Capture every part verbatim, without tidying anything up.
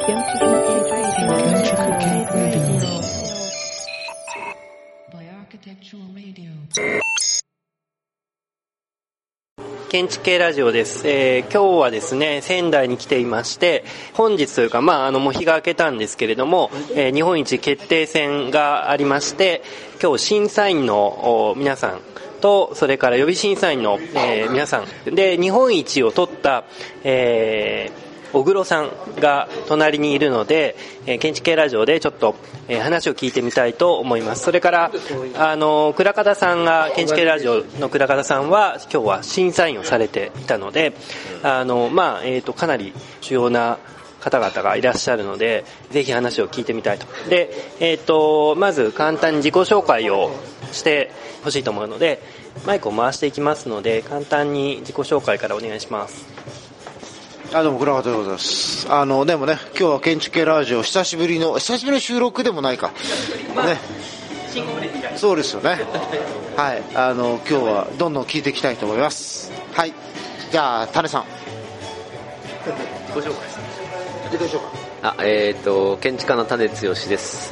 建築系ラジオです、えー、今日はですね仙台に来ていまして、本日というか、まあ、あのもう日が明けたんですけれども、えー、日本一決定戦がありまして、今日審査員の皆さんと、それから予備審査員の、えー、皆さんで、日本一を取った、えー小黒さんが隣にいるので、えー、建築系ラジオでちょっと、えー、話を聞いてみたいと思います。それからあの倉方さんが、建築系ラジオの倉方さんは今日は審査員をされていたので、あの、まあえーと、かなり主要な方々がいらっしゃるので、ぜひ話を聞いてみたいと。で、えーと、まず簡単に自己紹介をしてほしいと思うので、マイクを回していきますので、簡単に自己紹介からお願いします。 あ、どうも倉方でございます。あのでもね、今日は建築系ラジオ久しぶりの久しぶりの収録でもないか、まあ、ね、そうですよね。はい、あの今日はどんどん聞いていきたいと思います。はい、じゃあ種さん自己紹介自己紹介。 あ、えーと建築家の種剛です。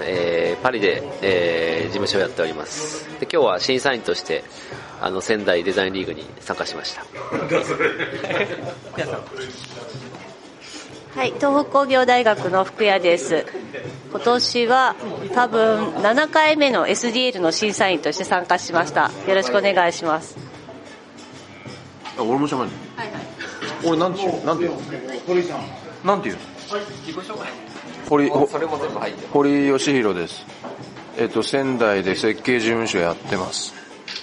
えー、パリで、えー、事務所をやっております。で、今日は審査員としてあの仙台デザインリーグに参加しました。 はい、東北工業大学の福谷です。今年は多分ななかいめの エスディーエル の審査員として参加しました。よろしくお願いします。 あ、俺もしゃべる。はいはい。俺なんていうなんていう堀さんなんていう自己紹介。 堀それも全部入ってる。 堀義弘です。えっと仙台で設計事務所やってます。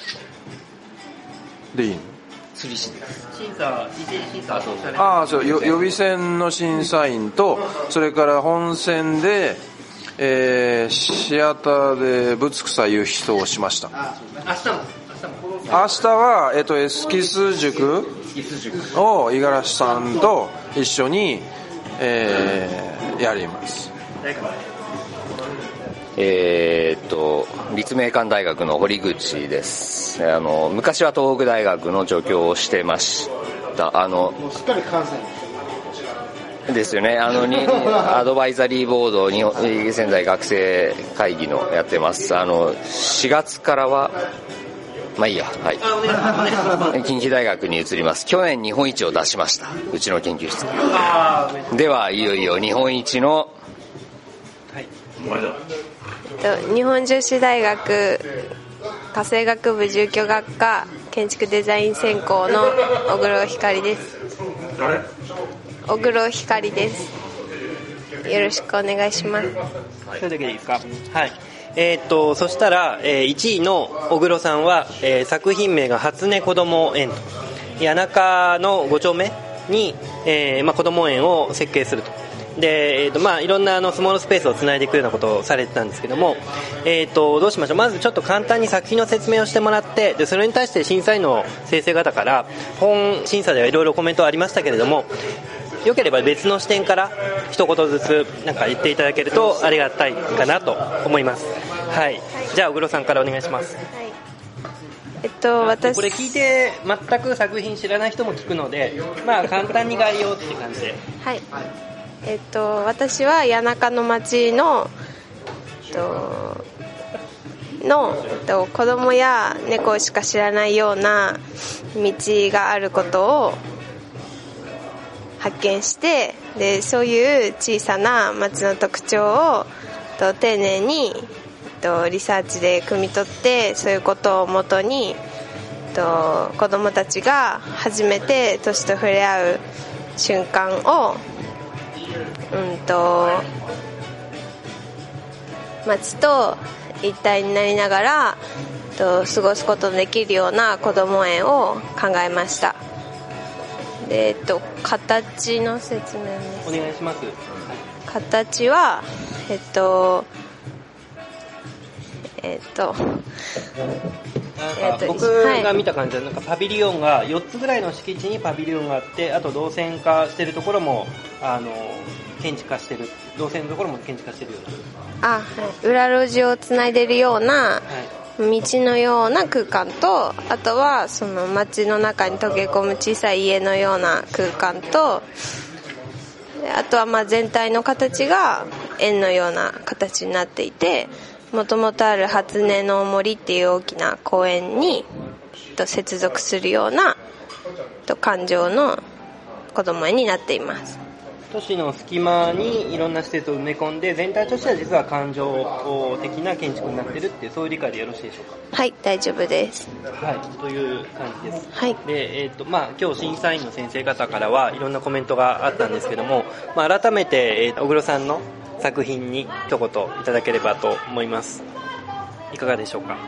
でいいの？ 釣り師です。審査、一次審査。 ああ、そう、予備選の審査員と、それから本選で、えー、シアターで仏草いう人をしました。 明日も明日は、えっと、エスキス塾を五十嵐さんと一緒に、えー、やります。 えー、っと立命館大学の堀口です。あの昔は東北大学の助教をしてました。あのもうすっかり関西ですよね。あのにアドバイザリーボードに仙台学生会議のやってます。あのしがつからはまあいいや、はい。近畿大学に移ります。去年日本一を出しました。うちの研究室では、いよいよ日本一の、 はい、 日本女子大学家政学部住居学科建築デザイン専攻の小黒ひかりです。小黒ひかりです。よろしくお願いします。 それだけでいいですか？はい。えー、っとそしたら、えー、いちいの小黒さんは、えー、作品名が初音こども園と、谷中のご丁目に、えーまあ、こども園を設計すると。で、えーとまあ、いろんなあのスモールスペースをつないでいくようなことをされてたんですけども、えーとどうしましょう。まずちょっと簡単に作品の説明をしてもらって、でそれに対して審査員の先生方から本審査ではいろいろコメントありましたけれども、よければ別の視点から一言ずつなんか言っていただけるとありがたいかなと思います。はい、はい、じゃあ小黒さんからお願いします。 はい、えっと私これ聞いて全く作品知らない人も聞くので、まあ簡単に概要って感じで。 はい、えっと私は谷中の町の、えっとの、えっと、子供や猫しか知らないような道があることを発見して、でそういう小さな町の特徴をと丁寧にとリサーチで汲み取って、そういうことをもとにと子どもたちが初めて都市と触れ合う瞬間を、うんと町と一体になりながらと過ごすことのできるような子ども園を考えました。で、えっと、形の説明です。 お願いします。 形はえっとえっとえー、と僕が見た感じはなんかパビリオンがよっつぐらいの敷地にパビリオンがあって、あと動線化してるところもあの建築化してる、動線のところも建築化してるような、 あ、はい、裏路地をつないでるような道のような空間と、あとはその街の中に溶け込む小さい家のような空間と、 あとはまあ全体の形が円のような形になっていて、もともとある初音の森っていう大きな公園に接続するような環状の子ども園になっています。 都市の隙間にいろんな施設を埋め込んで、全体としては実は環状的な建築になっているっていう、そういう理解でよろしいでしょうか。 はい、大丈夫です。 はい、という感じです。 はい。 で、えっと、まあ、今日審査員の先生方からはいろんなコメントがあったんですけども、まあ、改めて、えー、小黒さんの作品に一言いただければと思います。いかがでしょうか。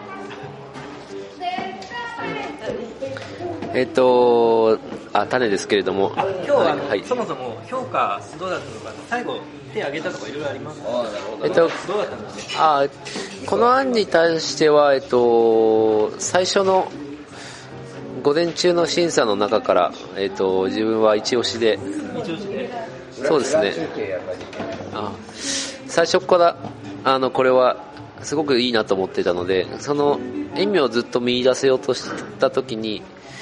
えっとあ種ですけれども、 あ今日は、はい、そもそも評価どうだったのか、最後手挙げたとかいろいろありますか。 えっとどうだったんですか。 あこの案に対しては、えっと、最初の午前中の審査の中から、えっと、自分は一押しで、 一押しでそうですね、あ最初からあのこれはすごくいいなと思ってたので、その意味をずっと見出せようとした時に、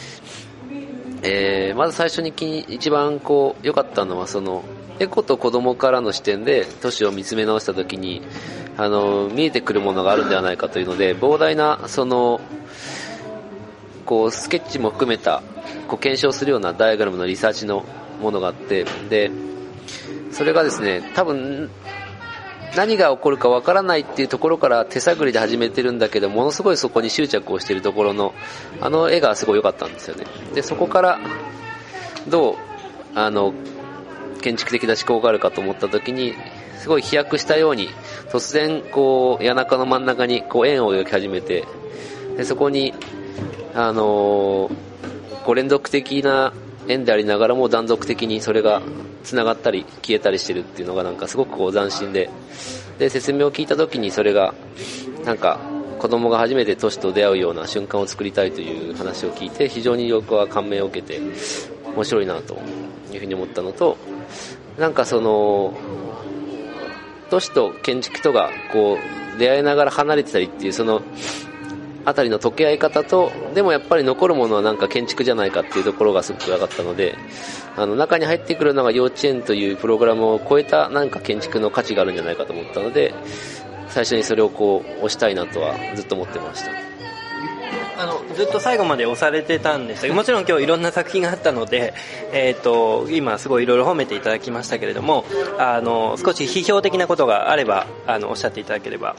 えー、まず最初に一番こう良かったのは、そのエコと子供からの視点で都市を見つめ直した時にあの見えてくるものがあるんではないかというので、膨大なそのこうスケッチも含めたこう検証するようなダイアグラムのリサーチのものがあって、でそれがですね、多分何が起こるかわからないっていうところから手探りで始めてるんだけど、ものすごいそこに執着をしているところのあの絵がすごい良かったんですよね。でそこからどうあの建築的な思考があるかと思った時に、すごい飛躍したように突然こう谷中の真ん中にこう円を描き始めて、でそこにあのこう連続的な円でありながらも断続的にそれが繋がったり消えたりしてるっていうのがなんかすごくこう斬新で、で説明を聞いた時にそれがなんか子供が初めて都市と出会うような瞬間を作りたいという話を聞いて、非常に僕は感銘を受けて面白いなというふうに思ったのと、なんかその都市と建築とがこう出会いながら離れてたりっていうそのあたりの溶け合い方と、でもやっぱり残るものはなんか建築じゃないかっていうところがすごく良かったので、あの中に入ってくるのが幼稚園というプログラムを超えたなんか建築の価値があるんじゃないかと思ったので、最初にそれをこう推したいなとはずっと思ってました。 あのずっと最後まで押されてたんですが、もちろん今日いろんな作品があったので、えー、と今すごいいろいろ褒めていただきましたけれども、あの少し批評的なことがあればあのおっしゃっていただければ。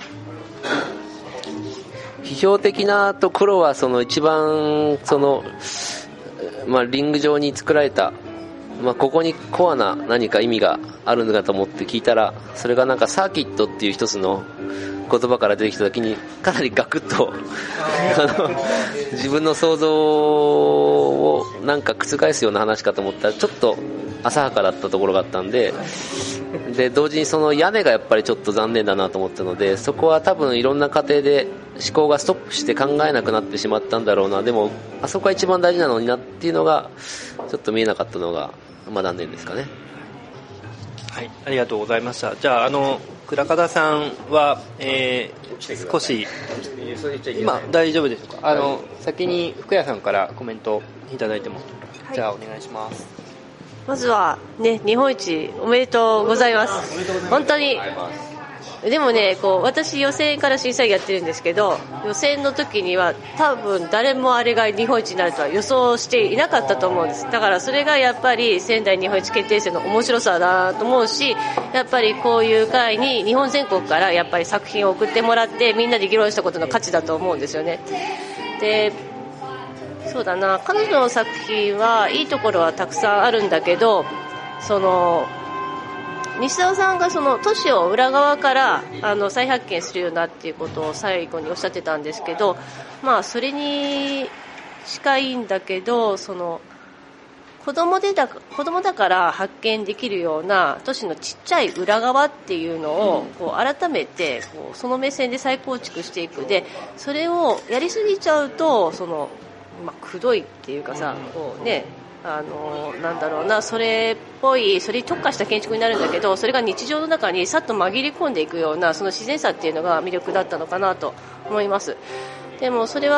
批評的なところはその一番その、まあ、リング上に作られた、まあ、ここにコアな何か意味があるのかと思って聞いたら、それがなんかサーキットっていう一つの言葉から出てきた時にかなりガクッとあの自分の想像をなんか覆すような話かと思ったら、ちょっと浅はかだったところがあったんで、で同時にその屋根がやっぱりちょっと残念だなと思ったので、そこは多分いろんな過程で思考がストップして考えなくなってしまったんだろうな、でもあそこが一番大事なのになっていうのがちょっと見えなかったのが、まあ、残念ですかね。 はい、ありがとうございました。じゃあ、あの倉門さんは、えー、少し今大丈夫でしょうか。あの先に福谷さんからコメントいただいても、はい、じゃあお願いします。 まずはね、日本一おめでとうございます。本当に。でもね、こう私予選から審査員やってるんですけど、予選の時には多分誰もあれが日本一になるとは予想していなかったと思うんです。だからそれがやっぱり仙台日本一決定戦の面白さだと思うし、やっぱりこういう会に日本全国からやっぱり作品を送ってもらってみんなで議論したことの価値だと思うんですよね。で、そうだな、彼女の作品はいいところはたくさんあるんだけど、その西澤さんがその都市を裏側からあの再発見するようなっていうことを最後におっしゃってたんですけど、まあそれに近いんだけど、その子供でだ子供だから発見できるような都市のちっちゃい裏側っていうのをこう改めてこうその目線で再構築していく。でそれをやりすぎちゃうとそのまあくどいっていうかさ、こうね、あのなんだろうな、それっぽいそれに特化した建築になるんだけど、それが日常の中にさっと紛れ込んでいくようなその自然さっていうのが魅力だったのかなと思います。でもそれは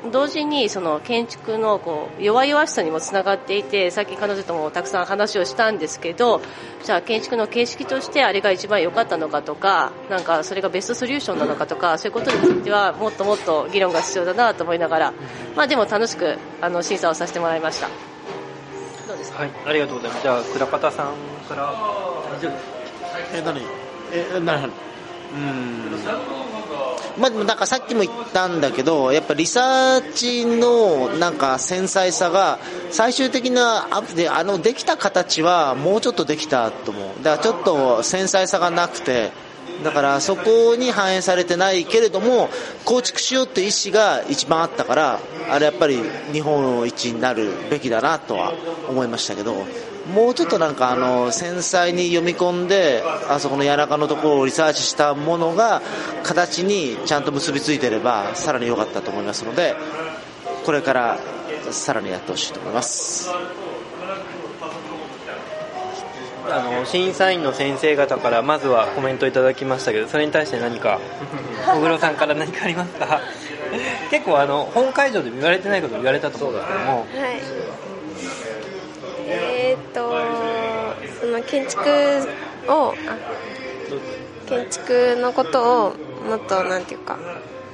同時にその建築のこう弱々しさにもつながっていて、さっき彼女ともたくさん話をしたんですけど、じゃあ建築の形式としてあれが一番良かったのかとか、なんかそれがベストソリューションなのかとか、そういうことについてはもっともっと議論が必要だなと思いながら、まあ、でも楽しくあの審査をさせてもらいました。どうですか？ はい、ありがとうございます。じゃあ倉方さんから大丈夫？ え何え何うんまあ、でもなんかさっきも言ったんだけど、やっぱリサーチのなんか繊細さが最終的なアップで、あのできた形はもうちょっとできたと思う。だからちょっと繊細さがなくて、だからそこに反映されてないけれども構築しようっていう意思が一番あったから、あれやっぱり日本一になるべきだなとは思いましたけど、もうちょっとなんかあの繊細に読み込んで、あそこの谷中のところをリサーチしたものが形にちゃんと結びついていればさらに良かったと思いますので、これからさらにやってほしいと思います。 あの審査員の先生方からまずはコメントいただきましたけど、それに対して何か小黒さんから何かありますか？結構あの本会場で言われてないこと言われたと思うんですけども、 はい、えー、っとその建築をあ建築のことをもっとなんていうか、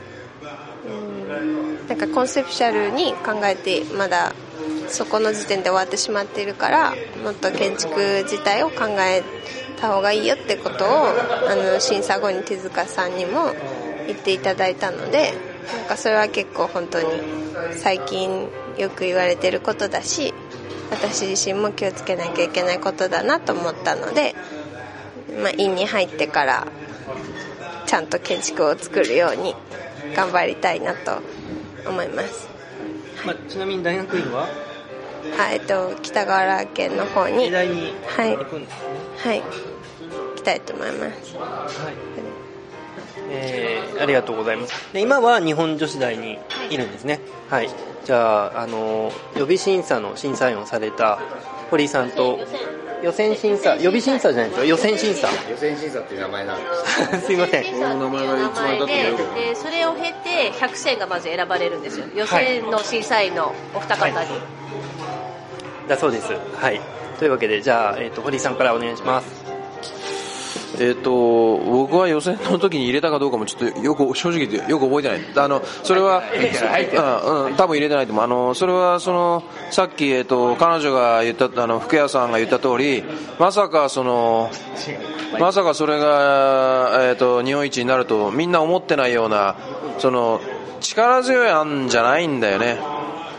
うんなんかコンセプシャルに考えて、まだそこの時点で終わってしまっているから、もっと建築自体を考えた方がいいよってことをあの審査後に手塚さんにも言っていただいたので、なんかそれは結構本当に最近よく言われていることだし、私自身も気をつけなきゃいけないことだなと思ったので、まあ、院に入ってからちゃんと建築を作るように頑張りたいなと思います。 まあ、ちなみに大学院はあ、えっと、北川県の方に医大にはい行くんですね。 はい、行きたいと思います。 はい、えー、ありがとうございます。で今は日本女子大にいるんですね。はい、じゃあ、あの予備審査の審査員をされた堀井さんと予選審査、予備審査じゃないですよ、予選審査予選審査っていう名前なんですすいません、 この名前が一番だとで、でそれを経てひゃく選がまず選ばれるんですよ、予選の審査員のお二方に、はい、 だそうです。はい、というわけでじゃあ、えー、と堀井さんからお願いします。 えー、と僕は予選の時に入れたかどうかもちょっとよく正直言ってよく覚えてない。あのそれはうん、多分入れてないと思う。あのそれはそのさっき、えー、と彼女が言った、あの福谷さんが言った通り、まさかそのまさかそれが、えー、と日本一になるとみんな思ってないような、その力強い案じゃないんだよね。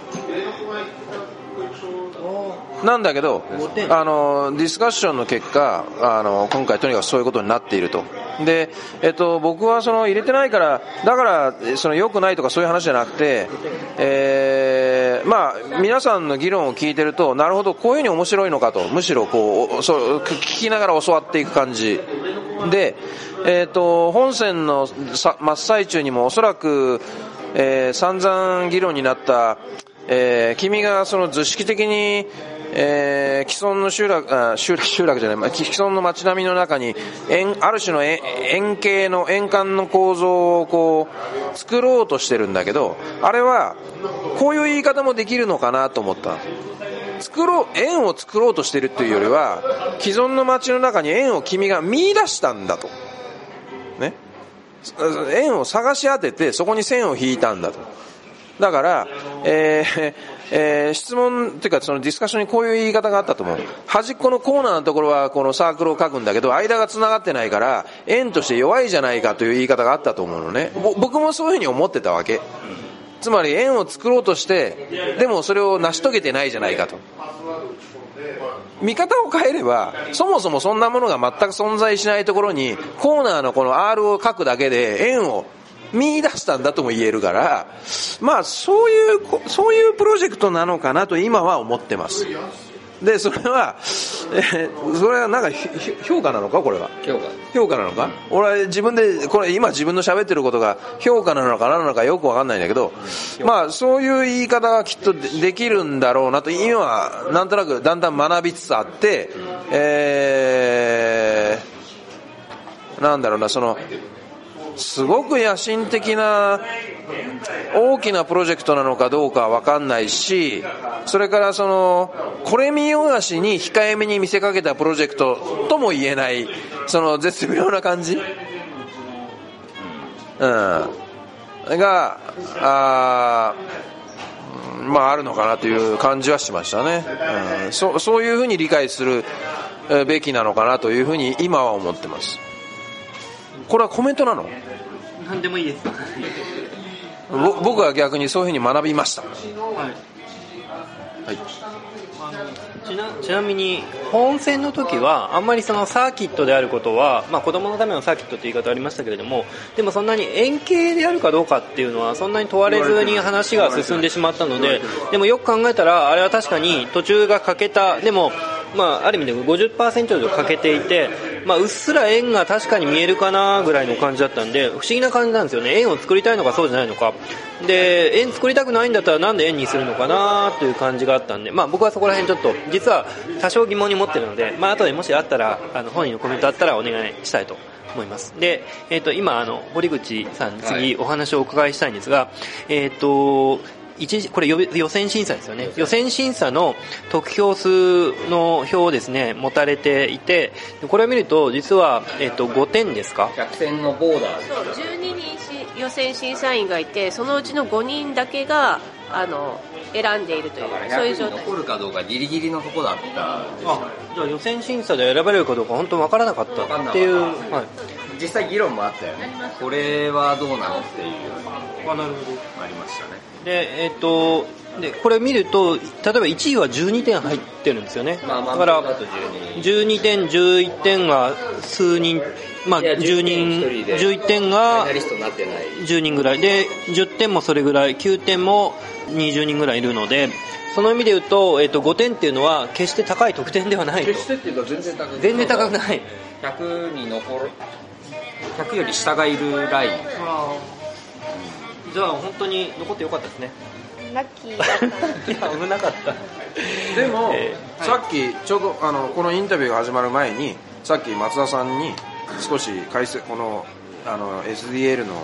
なんだけど、あのディスカッションの結果、あの今回とにかくそういうことになっていると。で、えっと、僕はその入れてないからだからその良くないとかそういう話じゃなくて、えー、まあ皆さんの議論を聞いてると、なるほどこういうふうに面白いのかと、むしろこうそう聞きながら教わっていく感じで、えっと本選のさ真っ最中にもおそらく、えー、散々議論になった、えー、君がその図式的にえー、既存の集落、あ、集落、集落じゃない、既存の街並みの中に円、ある種の円形の円環の構造をこう作ろうとしてるんだけど、あれはこういう言い方もできるのかなと思った。作ろう、円を作ろうとしてるっていうよりは、既存の街の中に円を君が見出したんだと、ね、円を探し当ててそこに線を引いたんだと。だから、えーえー、質問っていうかそのディスカッションにこういう言い方があったと思う。端っこのコーナーのところはこのサークルを書くんだけど、間が繋がってないから円として弱いじゃないかという言い方があったと思うのね。僕もそういうふうに思ってたわけ。つまり円を作ろうとしてでもそれを成し遂げてないじゃないかと。見方を変えればそもそもそんなものが全く存在しないところにコーナーのこの R を書くだけで円を見出したんだとも言えるから、まあそういうそういうプロジェクトなのかなと今は思ってます。でそれは、えー、それはなんか評価なのか、これは評価評価なのか、俺は自分でこれ今自分の喋ってることが評価なのか何なのかよくわかんないんだけど、まあそういう言い方がきっとできるんだろうなと今はなんとなくだんだん学びつつあって、えー、なんだろうな、そのすごく野心的な大きなプロジェクトなのかどうかは分かんないし、それからそのこれ見よがしに控えめに見せかけたプロジェクトとも言えない、その絶妙な感じ、うん、があまああるのかなという感じはしましたね、うん、そ, そういうふうに理解するべきなのかなというふうに今は思ってます。これはコメントなの？ 何でもいいです僕は逆にそういうふうに学びました。はいはい、あのちな、ちなみに本戦の時はあんまりそのサーキットであることは、まあ、子供のためのサーキットって言い方ありましたけれども、でもそんなに円形であるかどうかっていうのはそんなに問われずに話が進んでしまったので、でもよく考えたらあれは確かに途中が欠けた、でもまあ、ある意味で ごじゅっパーセント 以上欠けていて、まあ、うっすら円が確かに見えるかなぐらいの感じだったんで、不思議な感じなんですよね。円を作りたいのかそうじゃないのかで、円作りたくないんだったらなんで円にするのかなという感じがあったんで、まあ、僕はそこら辺ちょっと実は多少疑問に持ってるので、まあ後でもしあったらあの本人のコメントあったらお願いしたいと思います。で、えー、と今あの堀口さんに次お話をお伺いしたいんですが、えっ、ー、と一これ予選審査ですよね。予選審査の得票数の表をですね持たれていて、これを見ると実は、えー、とごてんですか、 逆転のボーダー、 そうじゅうににん予選審査員がいて、そのうちのごにんだけがあの選んでいるという、そういう状態。 残るかどうかギリギリのとこだった。 あ、じゃあ予選審査で選ばれるかどうか本当分からなかったっていう、はい、 実際議論もあったよね。これはどうなのっていうあ、なるほど、 ありましたね。 で、えっとでこれ見ると例えばいちいはじゅうにてん入ってるんですよね。 まあ、まあ、 だからだとじゅうにてんじゅういってんが数人、まあ、じゅうにんじゅういってんがじゅうにんぐらいで、じゅってんもそれぐらい、きゅうてんもにじゅうにんぐらいいるので、その意味で言うと、えっと、ごてんっていうのは決して高い得点ではないと。 決してっていうか全然高く全然高くない。 ひゃくに残る、ひゃくより下がいるライン。 じゃあ本当に残ってよかったですね。 ラッキーだったいや危なかったでも、 えー、 さっきちょうどあのこのインタビューが始まる前にさっき松田さんに少し解説このあの エスディーエル の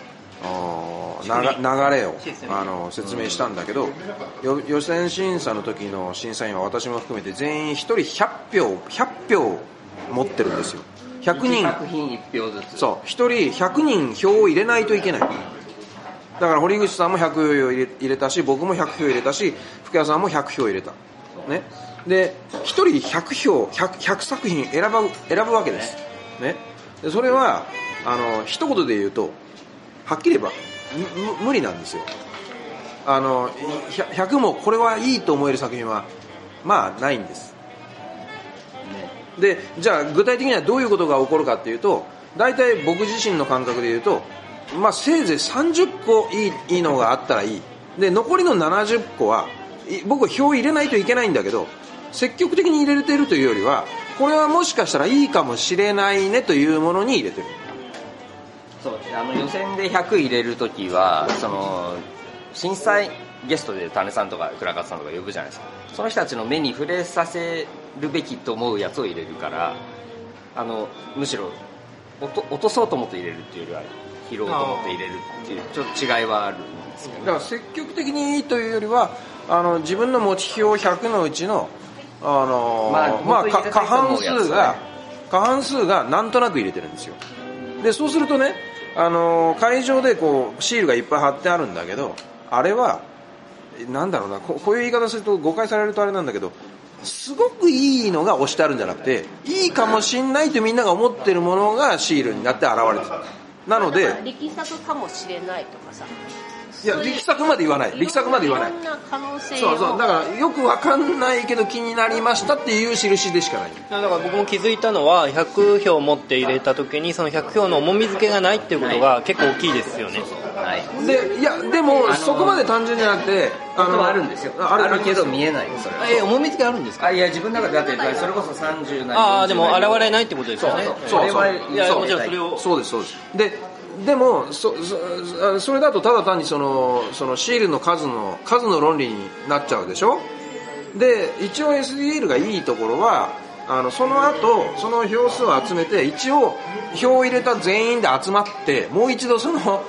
流れをあの説明したんだけど、予選審査の時の審査員は私も含めて全員ひとりひゃくひょうひゃくひょう持ってるんですよ。ひゃくにん、 作品いち票ずつ、 そうひとりひゃくにん票を入れないといけない。だから堀口さんもひゃくひょう入れ、入れたし、僕もひゃくひょう入れたし、福谷さんもひゃくひょう入れた、ね、でひとりひゃくひょう 100, ひゃく作品選ぶ、選ぶわけです、ね、でそれはあの一言で言うとはっきり言えば無理なんですよ。あのひゃくもこれはいいと思える作品はまあないんです、ね、でじゃあ具体的にはどういうことが起こるかっていうと、大体僕自身の感覚で言うと、まあ、せいぜいさんじゅっこいい、いいのがあったらいいで、残りのななじゅっこは僕は票入れないといけないんだけど、積極的に入れてるというよりは、これはもしかしたらいいかもしれないねというものに入れてる。 そう、あの予選でひゃく入れるときはその審査ゲストで種さんとか倉勝さんとか呼ぶじゃないですか。その人たちの目に触れさせるべきと思うやつを入れるから、あのむしろ落と、落とそうと思って入れるっていうよりは拾おうと思って入れるっていうちょっと違いはあるんですけど、ね、 だから積極的にいいというよりは、あの自分の持ち票ひゃくのうちの、あのー、まあ、まあ、過半数が過半数がなんとなく入れてるんですよ。でそうするとね、あのー、会場でこうシールがいっぱい貼ってあるんだけど、あれはなんだろうな、こういう言い方すると誤解されるとあれなんだけど、すごくいいのが押してあるんじゃなくて、いいかもしんないとみんなが思ってるものがシールになって現れてる。なので力作かもしれないとかさ、 いや力作まで言わない、力作まで言わない、 いろんな可能性を、 そうそう、だからよくわかんないけど気になりましたっていう印でしかない。 だから僕も気づいたのは、ひゃくひょう持って入れた時にそのひゃくひょうの重み付けがないっていうことが結構大きいですよね。 はい、 でいやでも、あのー、そこまで単純じゃなくて、 あのあるんですよ、あ る, あるけど見えないよそれ。 え重み付けあるんですか。 あいや自分の中でだってそれこそさんじゅう何ああでも現れないってことですよね。 そうそうそう、 いやもちろんそれをそうですそうです。ででも そ, そ, それだとただ単にそのそのシールの数の数の論理になっちゃうでしょ。で一応 エスディーエル がいいところは、あのその後その票数を集めて一応票を入れた全員で集まってもう一度その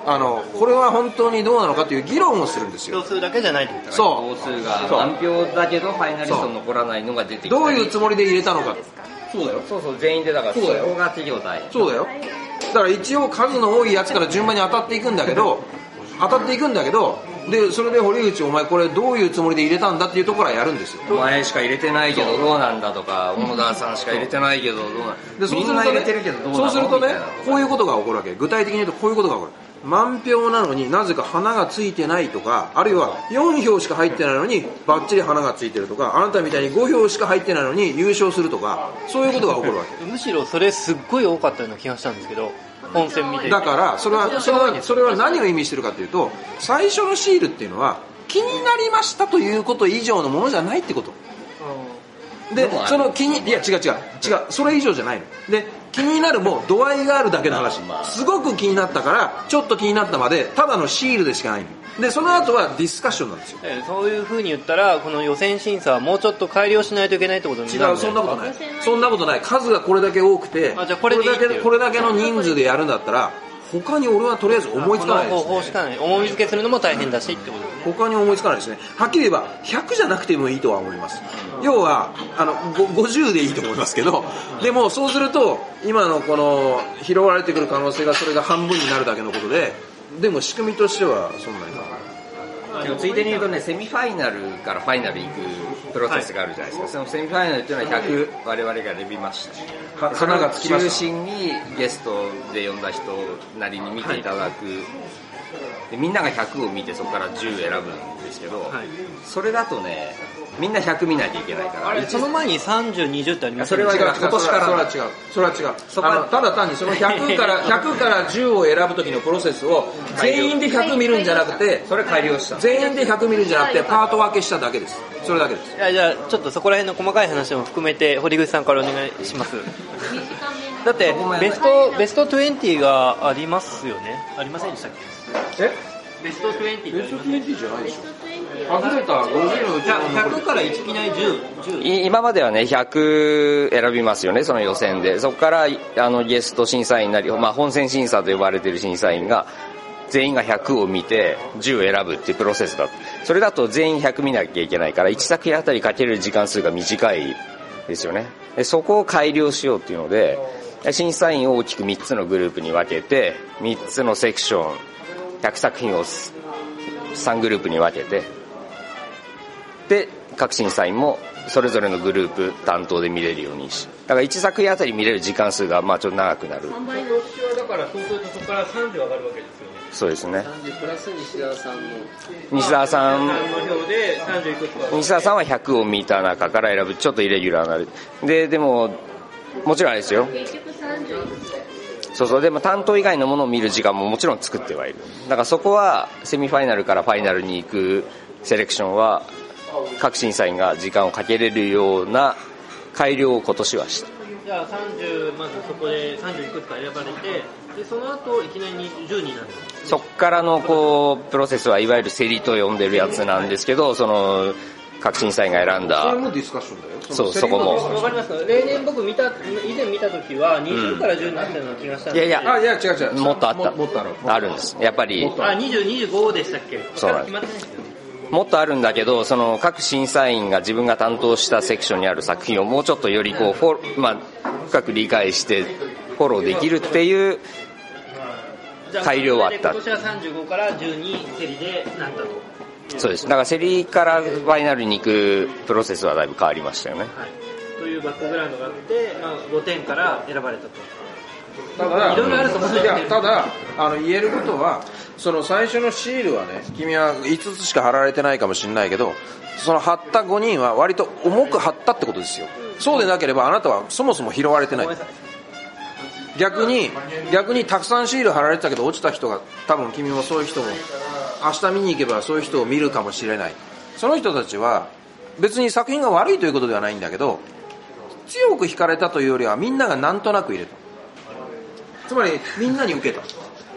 あのこれは本当にどうなのかという議論をするんですよ。 票数だけじゃないってことですそう票数が満票だけどファイナリスト残らないのが出てきたり、 どういうつもりで入れたのか。そうだよ。 そうそう全員でだからそうだよ。 そこが企業大変。 そうだよ。だから一応数の多いやつから順番に当たっていくんだけど当たっていくんだけどでそれで堀口お前これどういうつもりで入れたんだっていうところからやるんですよ。 お前しか入れてないけどどうなんだとか小野田さんしか入れてないけどどうなんでそうするとね、 みんな入れてるけどどうなのそうするとねみたいなこういうことが起こるわけ。具体的に言うとこういうことが起こる。満票なのになぜか花がついてないとか、あるいはよん票しか入ってないのにバッチリ花がついてるとか、あなたみたいにご票しか入ってないのに優勝するとか、そういうことが起こるわけ。 むしろそれすっごい多かったような気がしたんですけど、本戦見てだからそれはそれはそれは何を意味してるかというと、最初のシールっていうのは気になりましたということ以上のものじゃないってことで、その気にいや違う違う違うそれ以上じゃないので、気になるも度合いがあるだけの話。すごく気になったからちょっと気になったまでただのシールでしかないので、その後はディスカッションなんですよ。 そういう風に言ったらこの予選審査はもうちょっと改良しないといけないってことになるんですか。 違う、そんなことないそんなことない。数がこれだけ多くてあじゃあこれでいいっていうこれだけこれだけの人数でやるんだったら他に俺はとりあえず思いつかないです、ね、 方法しかない。重み付けするのも大変だしってことですね。 他に思いつかないですね。はっきり言えばひゃくじゃなくてもいいとは思います。要はあのごじゅうでいいと思いますけど、でもそうすると今のこの拾われてくる可能性がそれが半分になるだけのことで、でも仕組みとしてはそんなにな。 でもついでに言うとね、セミファイナルからファイナル行くプロセスがあるじゃないですか、はい、そのセミファイナルっていうのはひゃく我々が選びました。その中心にゲストで呼んだ人なりに見ていただく、でみんながひゃくを見てそこからじゅう選ぶんですけど、はい、それだとねみんなひゃく見ないといけないから。 あれその前にさんじゅう、にじゅうってありますよね。それは違う、今年からそれは違うそれは違うそれは違う。あのただ単にそのひゃくからひゃくからじゅうを選ぶ時のプロセスを全員でひゃく見るんじゃなくて、 それ改良した。 全員でひゃく見るんじゃなくてパート分けしただけです。それだけです。 いやじゃあちょっとそこら辺の細かい話も含めて堀口さんからお願いします。だってベストベストにじゅうがありますよね。ありませんでしたっけ。 えベストにじゅうベストにじゅうじゃないでしょ。外れたごじゅうのうちのひゃくからいちいきなりじゅう、じゅう今まではねひゃく選びますよね、その予選で。そこからあのゲスト審査員なり、まあ、本選審査と呼ばれている審査員が全員がひゃくを見てじゅう選ぶっていうプロセスだ。それだと全員ひゃく見なきゃいけないからいち作品あたりかける時間数が短いですよね。でそこを改良しようっていうので、審査員を大きくみっつのグループに分けてみっつのセクションひゃく作品をさんグループに分けて、で各審査員もそれぞれのグループ担当で見れるようにし、だからいち作品あたり見れる時間数がまあちょっと長くなる。 さんばいの年はだからそうするとそこからさんじゅう上がるわけですよね。 そうですね。 さんじゅうプラス西澤さんの西澤さんの票でさんじゅういくつか。 西澤さんはひゃくを見た中から選ぶ、ちょっとイレギュラーなるで、でももちろんあれですよ、 結局さんじゅういくつそうそう、でも担当以外のものを見る時間ももちろん作ってはいる。だからそこはセミファイナルからファイナルに行くセレクションは各審査員が時間をかけれるような改良を今年はした。 じゃあさんじゅうまずそこでさんじゅういくつか選ばれて、でその後いきなりじゅうになる。 そっからのこうプロセスはいわゆる競りと呼んでるやつなんですけど、その各審査員が選んだ、 それもディスカッションだよ。 そうそこもわかりますか。例年僕見た以前見た時はにじゅうからじゅうになったような気がしたんですけど、 いやいやあいや違う違うもっとあったもっとあるあるんです。やっぱりあにじゅう、にじゅうごでしたっけ。 そうなんです。 決まってないですよね。 もっとあるんだけど、その各審査員が自分が担当したセクションにある作品をもうちょっとよりこうフォ、まあ、深く理解してフォローできるっていう改良はあった。 今年はさんじゅうごからじゅうに競りでなったと。 そうです。だから競りからファイナルに行くプロセスはだいぶ変わりましたよね。 はい、というバックグラウンドがあって、まあ、ごてんから選ばれたと。 ただいろいろあると思うんですけど、 いやただあの言えることは、その最初のシールはね、君はいつつしか貼られてないかもしれないけど、その貼ったごにんは割と重く貼ったってことですよ。そうでなければあなたはそもそも拾われてない。逆に逆にたくさんシール貼られてたけど落ちた人が、多分君もそういう人も明日見に行けばそういう人を見るかもしれない。その人たちは別に作品が悪いということではないんだけど、強く惹かれたというよりはみんながなんとなく入れた。つまりみんなに受けた。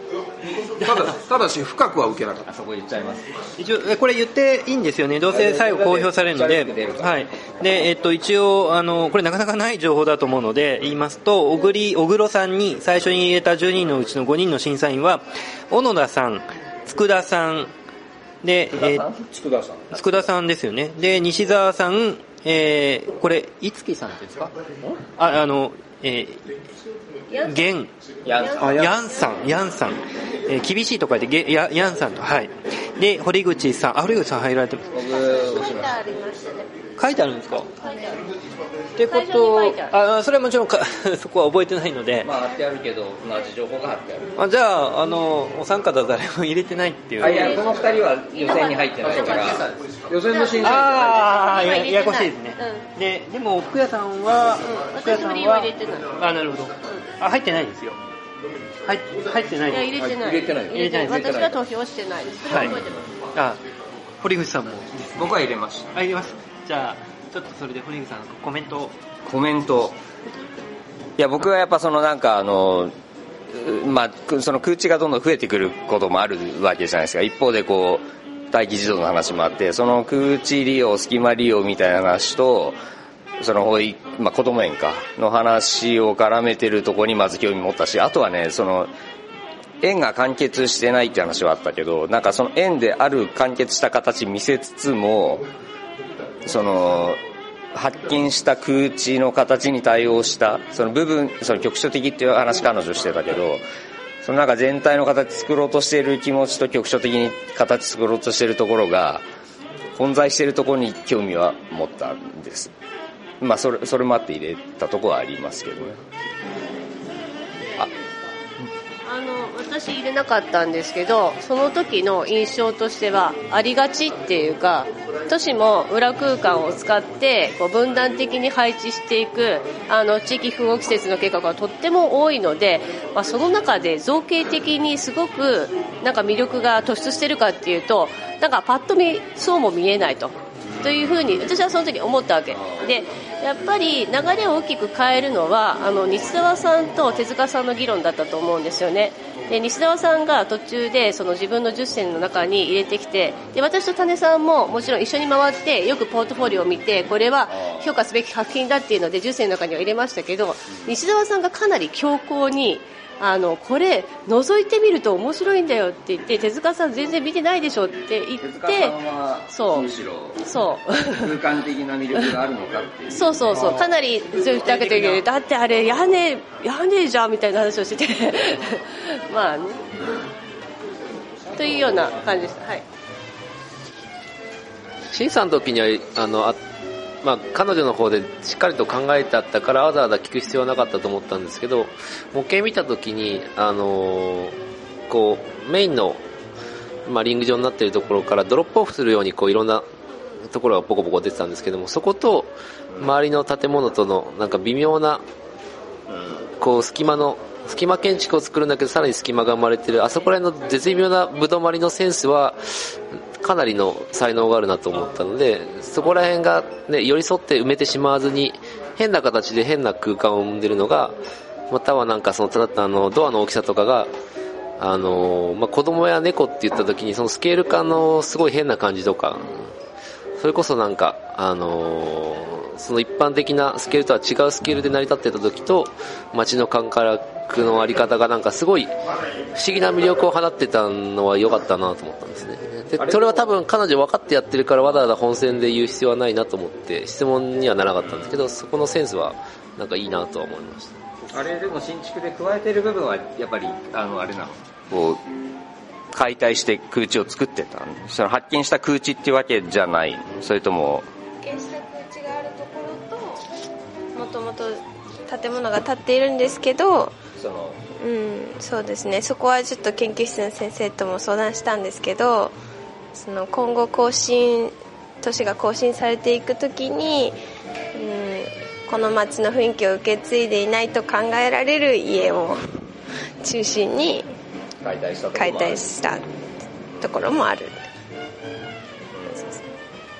ただただし深くは受けなかった。 あそこ言っちゃいます。 一応これ言っていいんですよね。どうせ最後公表されるので、はい。で、えっと一応あのこれなかなかない情報だと思うので言いますと、小栗小黒さんに最初に入れたじゅうにんのうちのごにんの審査員は小野田さん、佃さんで、えー、 佃さん。 佃さんですよね。で西澤さん、えー、これいつきさんっていうんですか？ああのえー、ゲンヤンさんヤンさんヤンさん、えー、厳しいと書いてゲヤヤンさんと、はい。で堀口さん、あ堀口さん入られてます。 僕書いてあるんですか？ってことあそれはもちろんかそこは覚えてないので、 まあ貼ってあるけど同じ情報が貼ってある。 あじゃああのお三方誰も入れてないっていう。 あいやこのふたりは予選に入ってないから予選の審査員ああや今入れてないややこしいですね、うん、ででも福谷さんは、 うん、 福谷さん私も入れてない。 あなるほど、うん、あ入ってないですよ。入入ってないいや入れてない。 入れてない入れてない。私は投票してないです。それは覚えてます。 あ堀口さんも僕は入れました。 あ入れます。じゃあちょっとそれで堀口さんコメントを。 コメントいや僕はやっぱそのなんかあのまあその空地がどんどん増えてくることもあるわけじゃないですか。一方でこう待機児童の話もあって、その空地利用隙間利用みたいな話とその保育、まあ、子ども園かの話を絡めてるところにまず興味持ったし、あとはねその園が完結してないって話はあったけど、なんかその園である完結した形見せつつもその発見した空地の形に対応したその部分、その局所的っていう話彼女してたけど、そのなんか全体の形作ろうとしている気持ちと局所的に形作ろうとしているところが混在しているところに興味は持ったんです。まあそれそれもあって入れたところはありますけどね。ああの私入れなかったんですけど、その時の印象としてはありがちっていうか、都市も裏空間を使ってこう分断的に配置していくあの地域複合施設の計画がとっても多いので、まあ、その中で造形的にすごくなんか魅力が突出してるかっていうと、なんかパッと見そうも見えないとというふうに私はその時思ったわけで、やっぱり流れを大きく変えるのはあの西澤さんと手塚さんの議論だったと思うんですよね。で西澤さんが途中でその自分のじゅっせんの中に入れてきて、で私と種さんももちろん一緒に回ってよくポートフォリオを見て、これは評価すべき作品だっていうのでじゅっせんの中には入れましたけど、西澤さんがかなり強硬にあのこれ覗いてみると面白いんだよって言って、手塚さん全然見てないでしょって言って、 手塚さんはそうむしろそう空間的な魅力があるのかっていうそうそうそう、かなり強いだけで言う、だってあれ屋根屋根じゃんみたいな話をしててまあねというような感じです。はい。 審査の時にはあのあまあ、彼女の方でしっかりと考えてあったからわざわざ聞く必要はなかったと思ったんですけど、模型見た時に、あのー、こうメインの、まあ、リング状になっているところからドロップオフするようにこういろんなところがポコポコ出てたんですけども、そこと周りの建物とのなんか微妙なこう隙間の隙間建築を作るんだけどさらに隙間が生まれてる、あそこら辺の絶妙なぶどまりのセンスはかなりの才能があるなと思ったので、そこら辺が、ね、寄り添って埋めてしまわずに変な形で変な空間を生んでるのが、またはなんかそのただあのドアの大きさとかがあの、まあ、子供や猫って言った時にそのスケール感のすごい変な感じとか、それこそなんかあのその一般的なスケールとは違うスケールで成り立ってた時と街の感覚のあり方がなんかすごい不思議な魅力を放ってたのは良かったなと思ったんですね。でそれは多分彼女分かってやってるからわざわざ本戦で言う必要はないなと思って質問にはならなかったんですけど、そこのセンスはなんかいいなとは思いました。 あれでも新築で加えてる部分はやっぱりあのあれなのこう解体して空地を作ってたの、その発見した空地っていうわけじゃない、それとも発見した空地があるところともともと建物が建っているんですけど、 そのうん、そうですね、そこはちょっと研究室の先生とも相談したんですけど、その今後更新都市が更新されていくときに、うん、この街の雰囲気を受け継いでいないと考えられる家を中心に解体したところもある、 解体したところもある。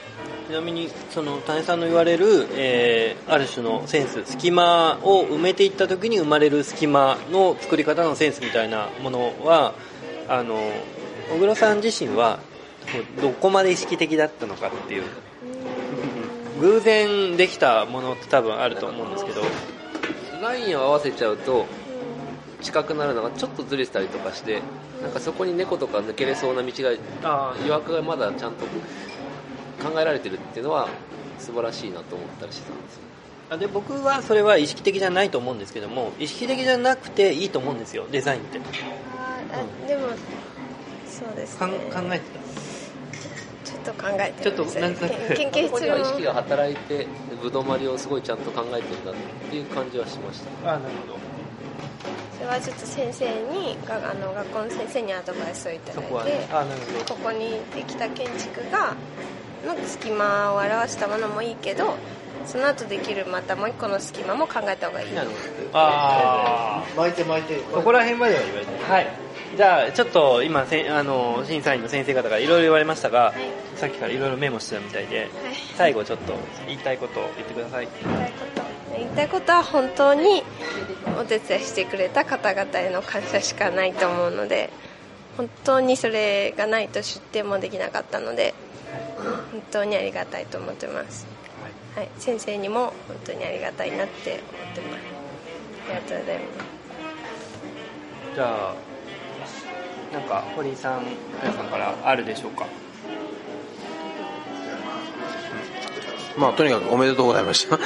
ちなみにその種さんの言われる、えー、ある種のセンス、隙間を埋めていった時に生まれる隙間の作り方のセンスみたいなものは、あの小黒さん自身はどこまで意識的だったのかっていう、偶然できたものって多分あると思うんですけど、 ラインを合わせちゃうと近くなるのがちょっとずれてたりとかして、なんかそこに猫とか抜けれそうな道が、余白がまだちゃんと考えられてるっていうのは素晴らしいなと思ったりしてたんですよ。 あで僕はそれは意識的じゃないと思うんですけども、意識的じゃなくていいと思うんですよ、デザインって。 ああでもそうですね、 かん考えてちょっと考えてちょっとなんとなく研究ここには意識室が働いてぶどまりをすごいちゃんと考えてるんだっていう感じはしました。 あなるほど。 それはちょっと先生にがあの学校の先生にアドバイスをいただいて、 そこはね、あなるほど。 ここにできた建築がの隙間を表したものもいいけど、その後できるまたもう一個の隙間も考えた方がいい。 なるほど。ああ巻いて巻いてここら辺までは言われて、はい。じゃあちょっと今せあの審査員の先生方がいろいろ言われましたが、はい、さっきからいろいろメモしてたみたいで、はい、最後ちょっと言いたいことを言ってください。 言いたいこと言いたいことは本当にお手伝いしてくれた方々への感謝しかないと思うので、本当にそれがないと出展もできなかったので、本当にありがたいと思ってます。はい、先生にも本当にありがたいなって思ってます。ありがとうございます。 じゃあなんか堀井さん、皆さんからあるでしょうか。 まあとにかくおめでとうございました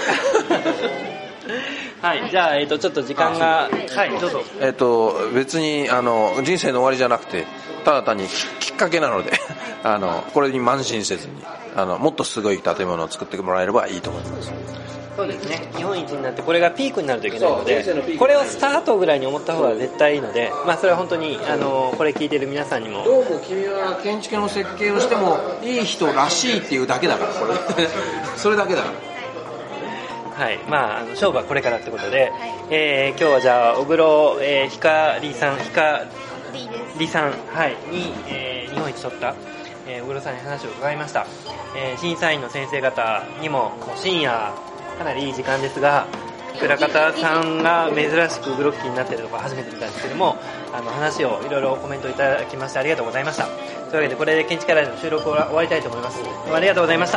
はい、じゃあ、えー、とちょっと時間が、はい、どうぞ。 えっと別にあの人生の終わりじゃなくて、ただ単にきっかけなのであのこれに慢心せずに、あのもっとすごい建物を作ってもらえればいいと思います。 そうですね、日本一になってこれがピークになるといけないので、これをスタートぐらいに思った方が絶対いいので、まあ、それは本当にあのこれ聞いてる皆さんにも、 どうも君は建築の設計をしてもいい人らしいっていうだけだから、これそれだけだから。 はい、まあ、あの勝負はこれからってことで、はい、えー、今日はじゃあ小黒、えー、ひかりさんひかりさん、はい、に、えー、日本一取った、えー、小黒さんに話を伺いました。えー、審査員の先生方にも深夜かなりいい時間ですが、倉方さんが珍しくグロッキーになっているところ初めて見たんですけども、あの話をいろいろコメントいただきましてありがとうございました。というわけでこれで建築ラジオの収録を終わりたいと思います。ありがとうございました。